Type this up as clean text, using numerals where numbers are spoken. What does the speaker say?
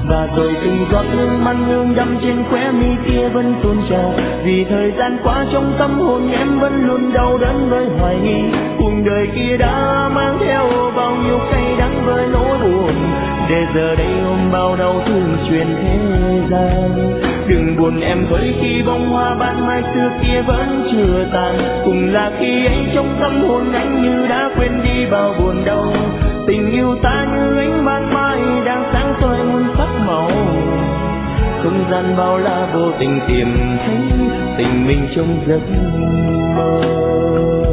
Và rồi từng giọt nước mắt hương đậm trên khóe mi kia vẫn tuôn trào. Vì thời gian qua trong tâm hồn em vẫn luôn đau đớn với hoài nghi. Cuộc đời kia đã mang theo bao nhiêu cay đắng với nỗi buồn, để giờ đây ôm bao đau thương truyền thế gian. Đừng buồn em với khi bông hoa ban mai xưa kia vẫn chưa tàn. Cùng là khi ấy trong tâm hồn anh như đã quên đi bao buồn đau. Tình yêu ta như ánh ban mai đang sáng soi muôn sắc màu. Không gian bao la vô tình tìm thấy tình mình trong giấc mơ.